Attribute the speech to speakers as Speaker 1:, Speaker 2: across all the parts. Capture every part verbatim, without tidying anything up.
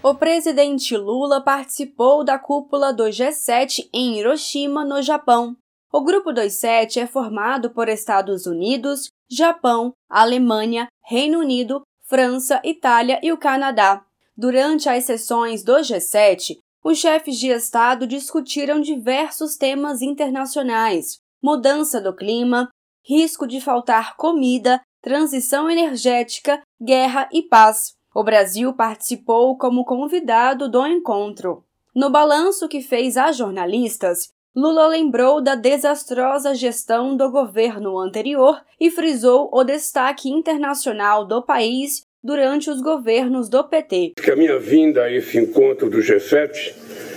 Speaker 1: O presidente Lula participou da cúpula do G sete em Hiroshima, no Japão. O Grupo dos Sete é formado por Estados Unidos, Japão, Alemanha, Reino Unido, França, Itália e o Canadá. Durante as sessões do G sete, os chefes de Estado discutiram diversos temas internacionais: mudança do clima, risco de faltar comida, transição energética, guerra e paz. O Brasil participou como convidado do encontro. No balanço que fez a jornalistas, Lula lembrou da desastrosa gestão do governo anterior e frisou o destaque internacional do país durante os governos do P T.
Speaker 2: Que a minha vinda a esse encontro do G sete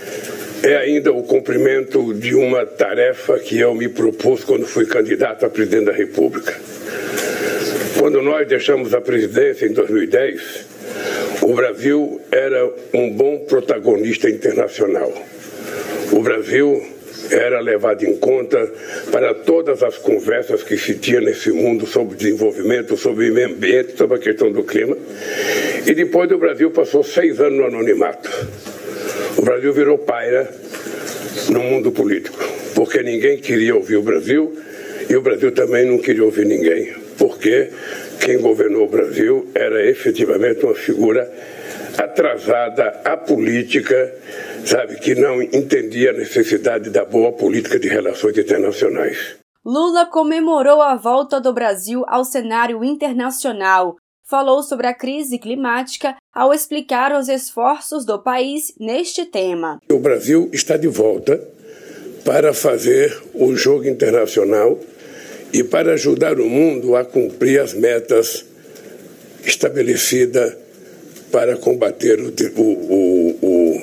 Speaker 2: é ainda o cumprimento de uma tarefa que eu me propus quando fui candidato a presidente da República. Quando nós deixamos a presidência em dois mil e dez, o Brasil era um bom protagonista internacional. O Brasil era levado em conta para todas as conversas que se tinha nesse mundo sobre desenvolvimento, sobre meio ambiente, sobre a questão do clima. E depois o Brasil passou seis anos no anonimato. O Brasil virou paira no mundo político, porque ninguém queria ouvir o Brasil e o Brasil também não queria ouvir ninguém, porque quem governou o Brasil era efetivamente uma figura atrasada, apolítica, sabe, que não entendia a necessidade da boa política de relações internacionais.
Speaker 1: Lula comemorou a volta do Brasil ao cenário internacional. Falou sobre a crise climática ao explicar os esforços do país neste tema.
Speaker 2: O Brasil está de volta para fazer o jogo internacional e para ajudar o mundo a cumprir as metas estabelecidas para combater o, o, o,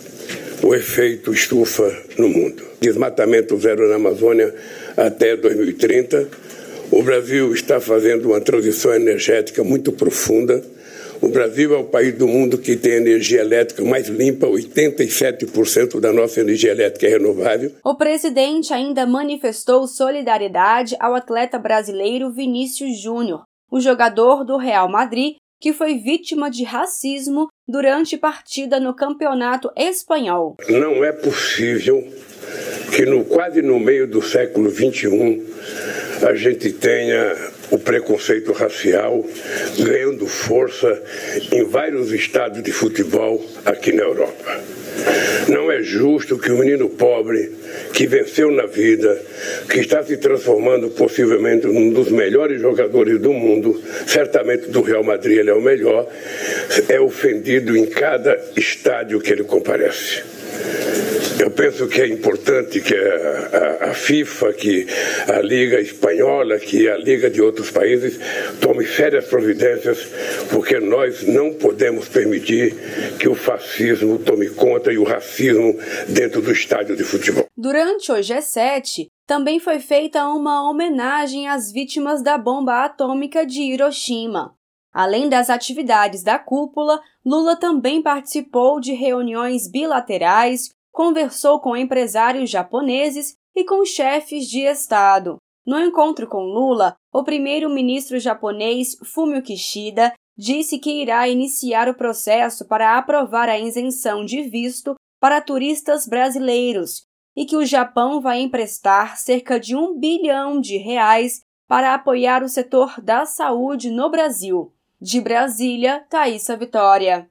Speaker 2: o efeito estufa no mundo. Desmatamento zero na Amazônia até dois mil e trinta. O Brasil está fazendo uma transição energética muito profunda. O Brasil é o país do mundo que tem energia elétrica mais limpa, oitenta e sete por cento da nossa energia elétrica é renovável.
Speaker 1: O presidente ainda manifestou solidariedade ao atleta brasileiro Vinícius Júnior, o jogador do Real Madrid, que foi vítima de racismo durante partida no Campeonato Espanhol.
Speaker 2: Não é possível que no, quase no meio do século vinte e um a gente tenha o preconceito racial ganhando força em vários estádios de futebol aqui na Europa. Não é justo que um menino pobre, que venceu na vida, que está se transformando possivelmente num dos melhores jogadores do mundo, certamente do Real Madrid ele é o melhor, é ofendido em cada estádio que ele comparece. Eu penso que é importante que a, a, a FIFA, que a Liga Espanhola, que a Liga de outros países tome sérias providências, porque nós não podemos permitir que o fascismo tome conta e o racismo dentro do estádio de futebol.
Speaker 1: Durante o G sete, também foi feita uma homenagem às vítimas da bomba atômica de Hiroshima. Além das atividades da cúpula, Lula também participou de reuniões bilaterais, conversou com empresários japoneses e com chefes de Estado. No encontro com Lula, o primeiro-ministro japonês Fumio Kishida disse que irá iniciar o processo para aprovar a isenção de visto para turistas brasileiros e que o Japão vai emprestar cerca de um bilhão de reais para apoiar o setor da saúde no Brasil. De Brasília, Thaísa Vitória.